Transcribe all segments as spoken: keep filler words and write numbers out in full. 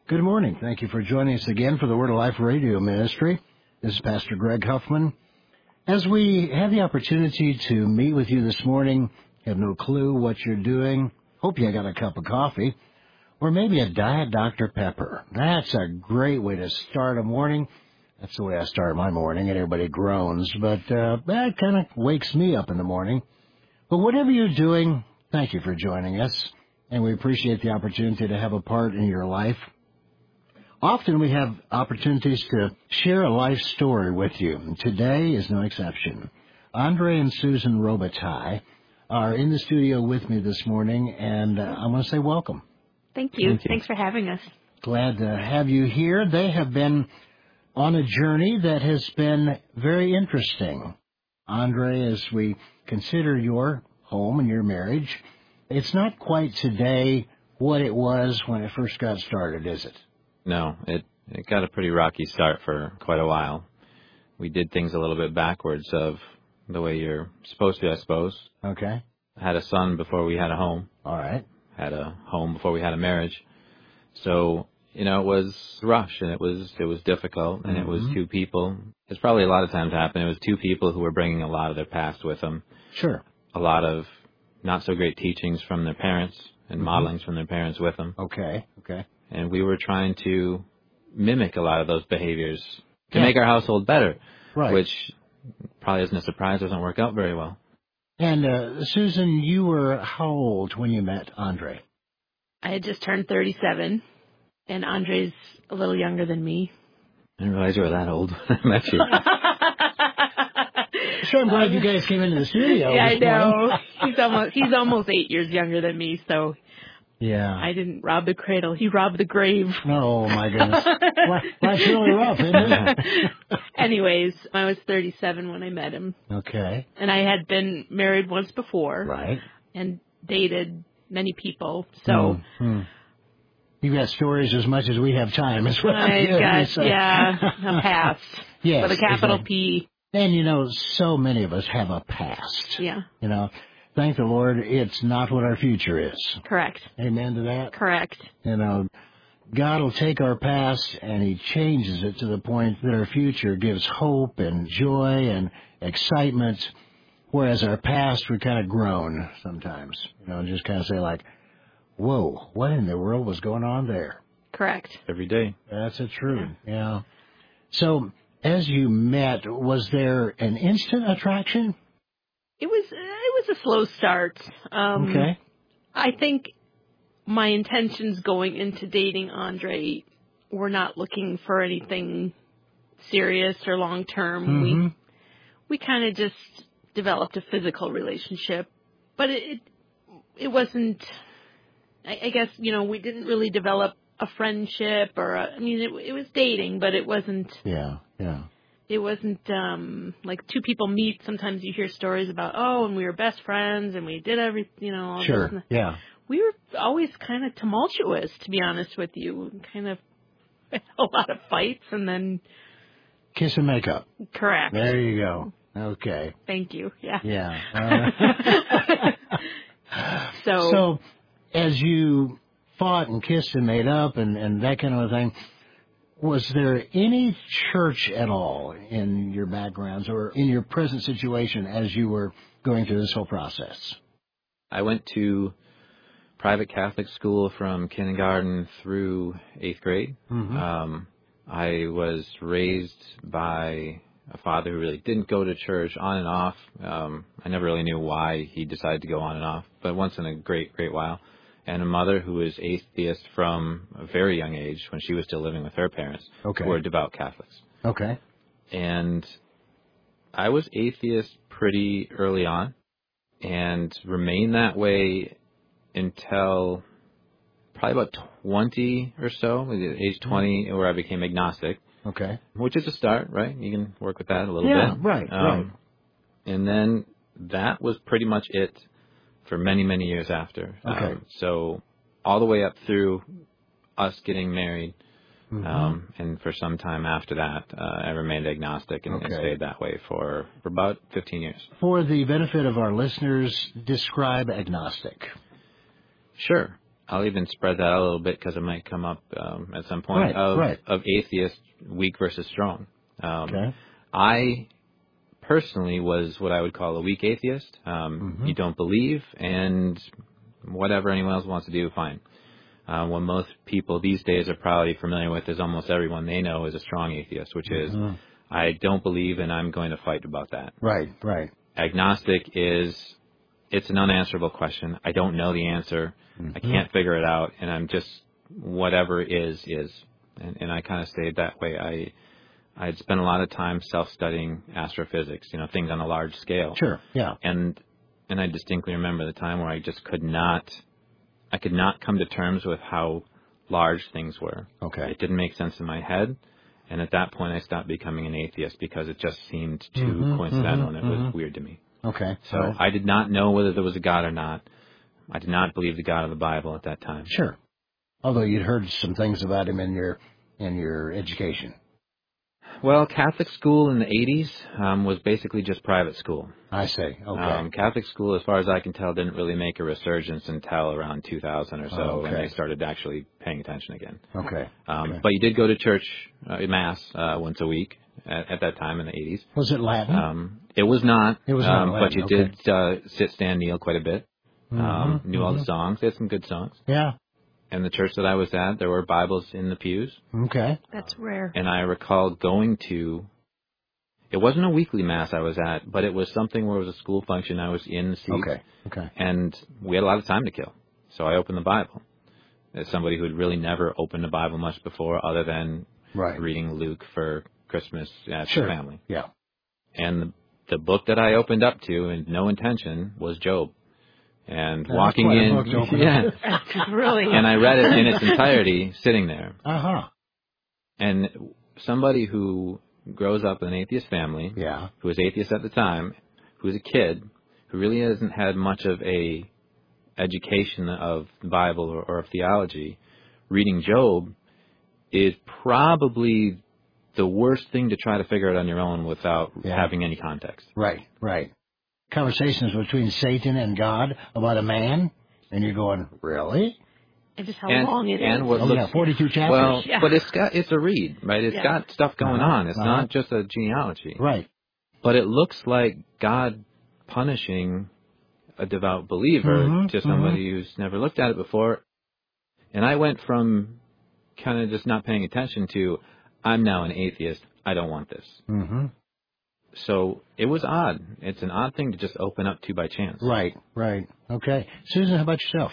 Good morning. Thank you for joining us again for the Word of Life Radio Ministry. This is Pastor Greg Huffman. As we have the opportunity to meet with you this morning, have no clue what you're doing, hope you got a cup of coffee, or maybe a Diet Doctor Pepper. That's a great way to start a morning. That's the way I start my morning, and everybody groans, but uh, that kind of wakes me up in the morning. But whatever you're doing, thank you for joining us, and we appreciate the opportunity to have a part in your life. Often we have opportunities to share a life story with you, and today is no exception. Andre and Susan Robitaille are in the studio with me this morning, and uh, I want to say welcome. Thank you. Thank you. Thanks for having us. Glad to have you here. They have been on a journey that has been very interesting. Andre, as we consider your home and your marriage, it's not quite today what it was when it first got started, is it? No, it, it got a pretty rocky start for quite a while. We did things a little bit backwards of the way you're supposed to, I suppose. Okay. Had a son before we had a home. All right. Had a home before we had a marriage. So, you know, it was rushed, and it was it was difficult, and mm-hmm. it was two people. It's probably a lot of times happened. It was two people who were bringing a lot of their past with them. Sure. A lot of not so great teachings from their parents and mm-hmm. modelings from their parents with them. Okay. Okay. And we were trying to mimic a lot of those behaviors to yeah. make our household better, right. which probably isn't a surprise, doesn't work out very well. And, uh, Susan, you were how old when you met Andre? I had just turned thirty-seven, and Andre's a little younger than me. I didn't realize you were that old when I met you. Sure, I'm glad you guys came into the studio. Yeah, I know. he's almost he's almost eight years younger than me, so... Yeah. I didn't rob the cradle. He robbed the grave. Oh, my goodness. That's really rough, isn't it? Anyways, I was thirty-seven when I met him. Okay. And I had been married once before. Right. And dated many people. So. Mm-hmm. You've got stories as much as we have time as well. I've got, so. yeah, a past. Yes. With a capital exactly. P. And, you know, so many of us have a past. Yeah. You know. Thank the Lord, it's not what our future is. Correct. Amen to that? Correct. You know, God will take our past and He changes it to the point that our future gives hope and joy and excitement, whereas our past we kind of groan sometimes. You know, just kind of say like, whoa, what in the world was going on there? Correct. Every day. That's a truth, yeah. yeah. So, as you met, was there an instant attraction? It was it was a slow start. Um, okay. I think my intentions going into dating Andre were not looking for anything serious or long term. Mm-hmm. We we kind of just developed a physical relationship, but it it, it wasn't. I, I guess you know we didn't really develop a friendship or a, I mean it, it was dating, but it wasn't. Yeah. Yeah. It wasn't um, like two people meet. Sometimes you hear stories about, oh, and we were best friends and we did everything, you know. All sure, this. yeah. We were always kind of tumultuous, to be honest with you. Kind of a lot of fights and then... Kiss and make up. Correct. There you go. Okay. Thank you, yeah. Yeah. Uh, so, so, as you fought and kissed and made up and, and that kind of a thing... Was there any church at all in your backgrounds or in your present situation as you were going through this whole process? I went to private Catholic school from kindergarten through eighth grade. Mm-hmm. Um, I was raised by a father who really didn't go to church on and off. Um, I never really knew why he decided to go on and off, but once in a great, great while. And a mother who was atheist from a very young age when she was still living with her parents, okay. who were devout Catholics. Okay. And I was atheist pretty early on and remained that way until probably about twenty or so, age twenty, where I became agnostic. Okay. Which is a start, right? You can work with that a little yeah, bit. right, um, right. And then that was pretty much it for many, many years after. Okay. Um, so all the way up through us getting married, mm-hmm. um, and for some time after that, uh, I remained agnostic and, okay. and stayed that way for, for about fifteen years. For the benefit of our listeners, describe agnostic. Sure. I'll even spread that out a little bit because it might come up um, at some point right, of, right. of atheist, weak versus strong. Um, okay. I personally was what I would call a weak atheist. Um, Mhm. You don't believe, and whatever anyone else wants to do, fine. Uh, what most people these days are probably familiar with is almost everyone they know is a strong atheist, which is, Mhm. I don't believe and I'm going to fight about that. Right, right. Agnostic is, it's an unanswerable question. I don't know the answer. Mhm. I can't figure it out, and I'm just, whatever is, is. And, and I kind of stayed that way. I I had spent a lot of time self-studying astrophysics, you know, things on a large scale. Sure, yeah. And and I distinctly remember the time where I just could not, I could not come to terms with how large things were. Okay. It didn't make sense in my head. And at that point, I stopped becoming an atheist because it just seemed too Mhm, coincidental mhm, and it was mhm. weird to me. Okay. So all right. I did not know whether there was a God or not. I did not believe the God of the Bible at that time. Sure. Although you'd heard some things about him in your in your education. Well, Catholic school in the eighties um, was basically just private school. I see. Okay. Um, Catholic school, as far as I can tell, didn't really make a resurgence until around two thousand or so, Oh, when okay. they started actually paying attention again. okay. Um, okay. But you did go to church, uh, mass, uh, once a week at, at that time in the eighties. Was it Latin? Um, it was not. It was not um, Latin, But you okay. did uh, sit, stand, kneel quite a bit. Um, Mhm, knew all the mhm. songs. They had some good songs. Yeah. And the church that I was at, there were Bibles in the pews. Okay. That's rare. And I recall going to, it wasn't a weekly mass I was at, but it was something where it was a school function. I was in the seats. Okay. Okay. And we had a lot of time to kill. So I opened the Bible. As somebody who had really never opened the Bible much before, other than Right. reading Luke for Christmas as Sure. a family. Yeah. And the, the book that I opened up to, and no intention, was Job. And That's walking quite a in, book to open yeah, That's really. and I read it in its entirety, sitting there. Uh huh. And somebody who grows up in an atheist family, Yeah. who was atheist at the time, who was a kid, who really hasn't had much of a education of the Bible or, or of theology, reading Job is probably the worst thing to try to figure out on your own without Yeah. having any context. Right. Right. Conversations between Satan and God about a man, and you're going, really? And just how And- long it is. and what Oh, looks- yeah, forty-two chapters. Well, Yeah. but it's got it's a read, right? It's Yeah. got stuff going Uh-huh. on. It's Uh-huh. not just a genealogy. right. But it looks like God punishing a devout believer Mhm, to somebody who's never looked at it before. And I went from kind of just not paying attention to, I'm now an atheist. I don't want this. Mm-hmm. So it was odd. It's an odd thing to just open up to by chance. Right. Right. Okay. Susan, how about yourself?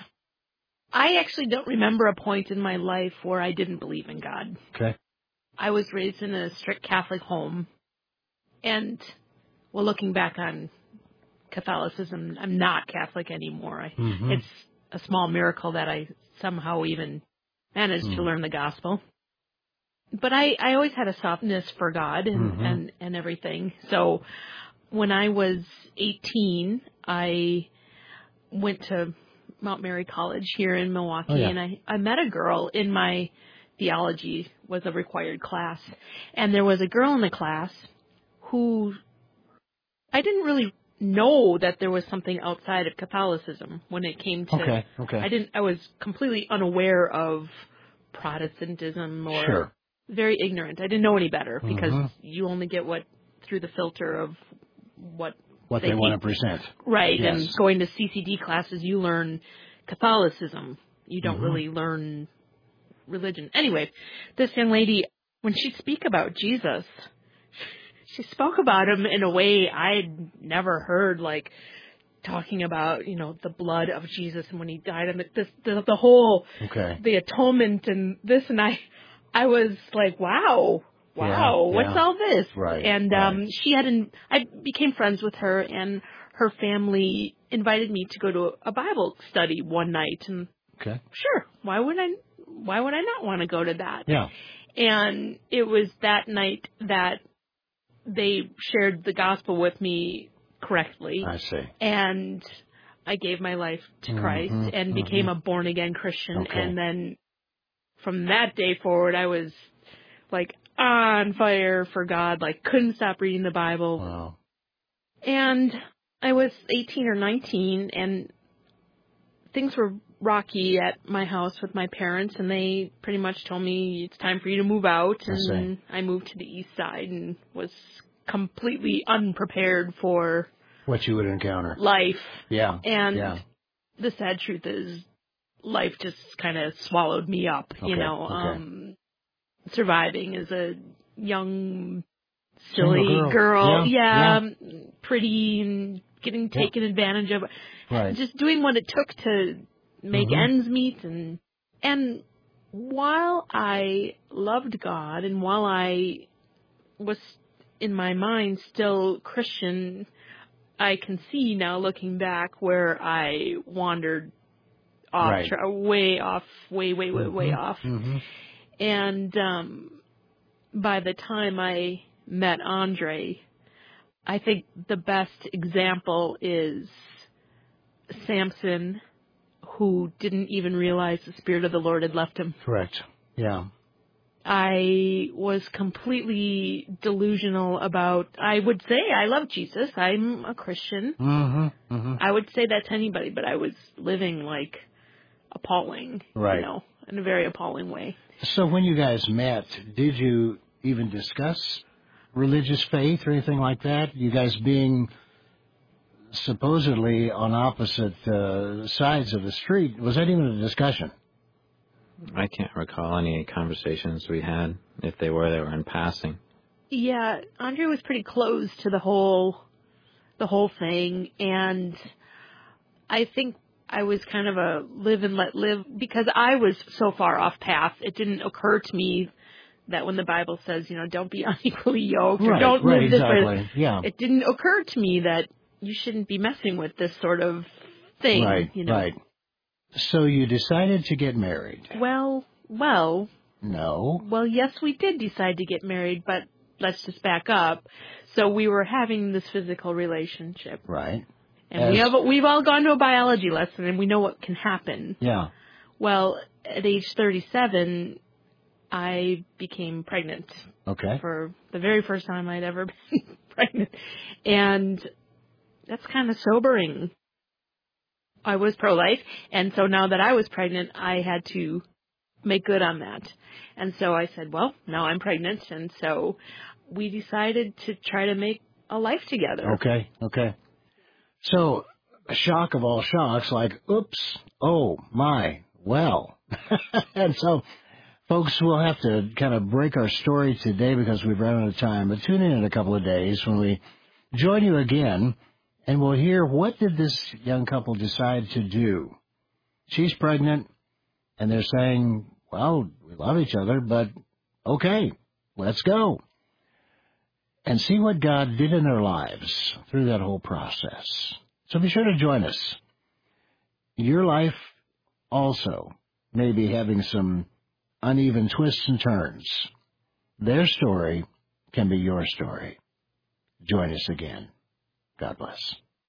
I actually don't remember a point in my life where I didn't believe in God. Okay. I was raised in a strict Catholic home. And, well, looking back on Catholicism, I'm not Catholic anymore. I, Mhm. It's a small miracle that I somehow even managed Mm. to learn the gospel. But I, I always had a softness for God and, Mhm. and, and everything. So when I was eighteen, I went to Mount Mary College here in Milwaukee, Oh, yeah. and I, I met a girl in my theology was a required class. And there was a girl in the class who I didn't really know that there was something outside of Catholicism when it came to Okay. Okay. I didn't I was completely unaware of Protestantism or Sure. very ignorant. I didn't know any better because Mhm. you only get what through the filter of what What they they want to think. present. right Yes. and going to C C D classes you learn Catholicism. You don't Mhm. really learn religion. Anyway, this young lady when she speak about Jesus, she spoke about him in a way I'd never heard, like talking about, you know, the blood of Jesus and when he died and the, the, the whole, Okay. the atonement and this. And I, I was like, wow, wow, Yeah, what's yeah. all this? Right, And, um, right. she had an, I became friends with her and her family invited me to go to a Bible study one night. And Okay. sure, why would I, why would I not want to go to that? Yeah. And it was that night that they shared the gospel with me correctly. I see. And I gave my life to Christ Mhm, and mhm. became a born again Christian. Okay. And then from that day forward, I was like on fire for God, like couldn't stop reading the Bible. Wow. And I was eighteen or nineteen and things were rocky at my house with my parents, and they pretty much told me it's time for you to move out. And I moved to the east side and was completely unprepared for what you would encounter. Life. Yeah. And yeah. the sad truth is life just kind of swallowed me up, okay. you know, okay. um, surviving as a young, silly girl, girl. Yeah, yeah, yeah. Pretty and getting taken yeah. advantage of. Right. Just doing what it took to make mm-hmm. ends meet. And, and while I loved God and while I was in my mind still Christian, I can see now looking back where I wandered off, right. tra- way off, way, way, way, mm-hmm. way off. Mm-hmm. And um, by the time I met Andre, I think the best example is Samson, who didn't even realize the Spirit of the Lord had left him. Correct. Yeah. I was completely delusional about, I would say I love Jesus. I'm a Christian. Mm-hmm, mm-hmm. I would say that to anybody, but I was living like appalling, right. you know, in a very appalling way. So when you guys met, did you even discuss religious faith or anything like that? You guys being supposedly on opposite uh, sides of the street, was that even a discussion? I can't recall any conversations we had. If they were, they were in passing. Yeah, Andre was pretty closed to the whole, the whole thing, and I think I was kind of a live and let live because I was so far off path. It didn't occur to me that when the Bible says, you know, don't be unequally yoked or right, don't right, live this exactly. way. Yeah. It didn't occur to me that you shouldn't be messing with this sort of thing. Right, you know? right. So you decided to get married. Well, well. No. Well, yes, we did decide to get married, but let's just back up. So we were having this physical relationship. Right. And As, we have, we've all gone to a biology lesson, and we know what can happen. Yeah. Well, at age thirty-seven, I became pregnant. Okay. For the very first time I'd ever been pregnant. And that's kind of sobering. I was pro-life, and so now that I was pregnant, I had to make good on that. And so I said, well, now I'm pregnant, and so we decided to try to make a life together. Okay, okay. So, a shock of all shocks, like, oops, oh, my, well. And so, folks, we'll have to kind of break our story today because we've run out of time, but tune in in a couple of days when we join you again, and we'll hear what did this young couple decide to do. She's pregnant, and they're saying, well, we love each other, but okay, let's go. And see what God did in their lives through that whole process. So be sure to join us. Your life also may be having some uneven twists and turns. Their story can be your story. Join us again. God bless.